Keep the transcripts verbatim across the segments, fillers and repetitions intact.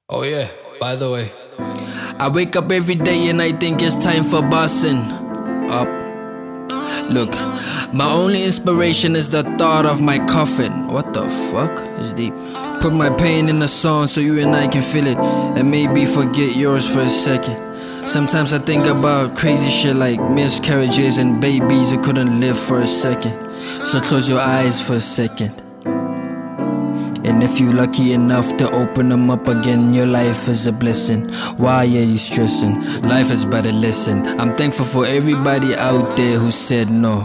Oh yeah, by the way, I wake up every day and I think it's time for bossing up. Look, my only inspiration is the thought of my coffin. What the fuck? It's deep. Put my pain in a song so you and I can feel it, and maybe forget yours for a second. Sometimes I think about crazy shit like miscarriages and babies who couldn't live for a second. So close your eyes for a second. And if you're lucky enough to open them up again, your life is a blessing. Why are you stressing? Life is better, listen. I'm thankful for everybody out there who said no.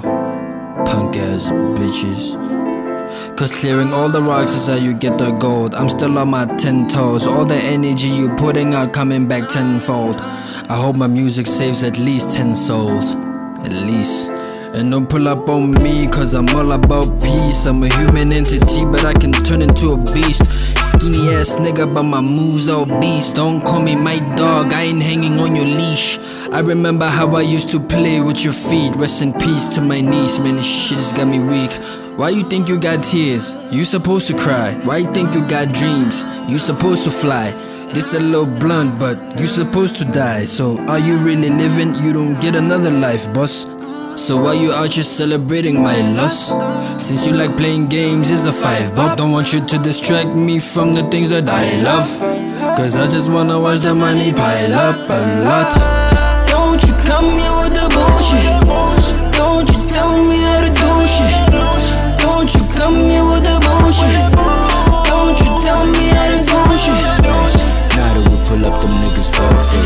Punk ass bitches. Cause clearing all the rocks is how you get the gold. I'm still on my ten toes. All the energy you putting out coming back tenfold. I hope my music saves at least ten souls. At least. And don't pull up on me, cause I'm all about peace. I'm a human entity, but I can turn into a beast. Skinny ass nigga, but my moves all beast. Don't call me my dog, I ain't hanging on your leash. I remember how I used to play with your feet. Rest in peace to my niece, man, this shit has got me weak. Why you think you got tears? You supposed to cry. Why you think you got dreams? You supposed to fly. This a little blunt, but you supposed to die. So are you really living? You don't get another life, boss. So why you out here celebrating my loss? Since you like playing games, it's a five buck. Don't want you to distract me from the things that I love, cause I just wanna watch the money pile up a lot. Don't you come here with the bullshit. Don't you tell me how to do shit. Don't you come here with the bullshit. Don't you tell me how to do shit. Now that we pull up them niggas for free.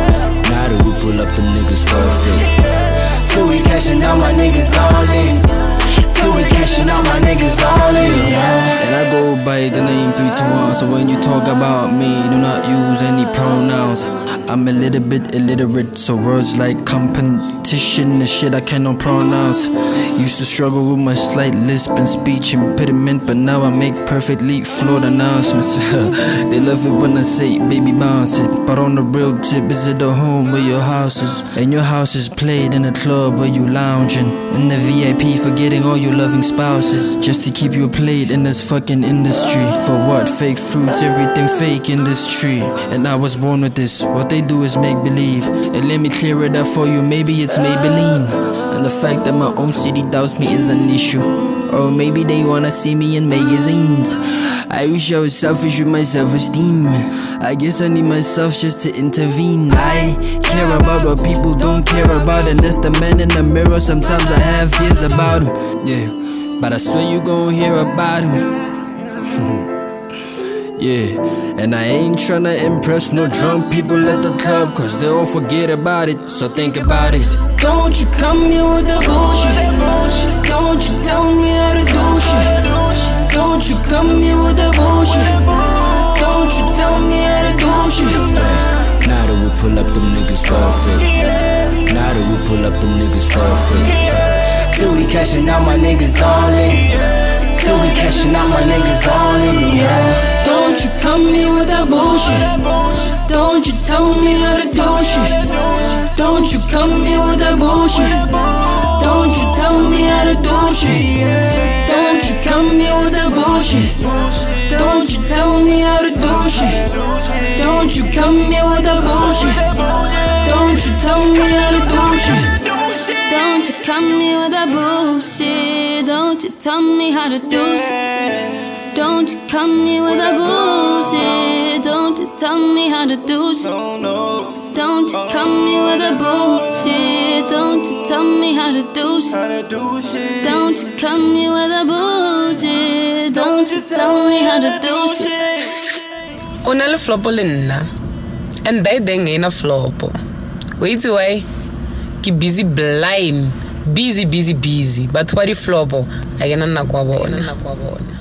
Now that we pull up them niggas for free. Till we cashing out my niggas all in. Till we cashing out my niggas all in. Yeah. And I go by the name three two one. So when you talk about me, do not use any pronouns. I'm a little bit illiterate, so words like competition is shit I cannot pronounce. Used to struggle with my slight lisp and speech impediment, but now I make perfectly flawed announcements. They love it when I say baby bounce it, but on the real tip, is it the home where your house is? And your house is played in a club where you lounging, in the V I P forgetting all your loving spouses, just to keep you played in this fucking industry. For what? Fake fruits, everything fake in this tree. And I was born with this, what they do is make believe. And let me clear it up for you, maybe it's Maybelline. And the fact that my own city doubts me is an issue. Or maybe they wanna see me in magazines. I wish I was selfish with my self-esteem. I guess I need myself just to intervene. I care about what people don't care about, and that's the man in the mirror. Sometimes I have fears about him, yeah, but I swear you gon' hear about him. Yeah, and I ain't tryna impress no drunk people at the club, cause they all forget about it, so think about it. Don't you come here with the bullshit. Don't you tell me how to do shit. Don't you come here with the bullshit. Don't you tell me how to do shit. Hey, now that we pull up them niggas for free. Now that we pull up them niggas for free. Till we cashing out my niggas all in. Till we cashing out my niggas all in, yeah. Don't you come here with that bullshit. Don't you tell me how to do shit. Don't you come here with that bullshit. Don't you tell me how to do shit. Don't you come here with that bullshit. Don't you tell me how to do shit. Don't you come here with that bullshit. Don't you tell me how to do shit. Don't you come here with that bullshit. Don't you tell me how to do shit. Don't you come here with that bullshit. Don't you tell me how to do shit. Don't you come here with that bullshit. Don't you tell me how to do shit. Don't you come here with that bullshit. Don't you tell me how to do shit. Una le flopo le nna, and they deng ain't a flopo. Wait away. Ki busy blind, busy busy busy, but what if flopo? I can not kwa bona.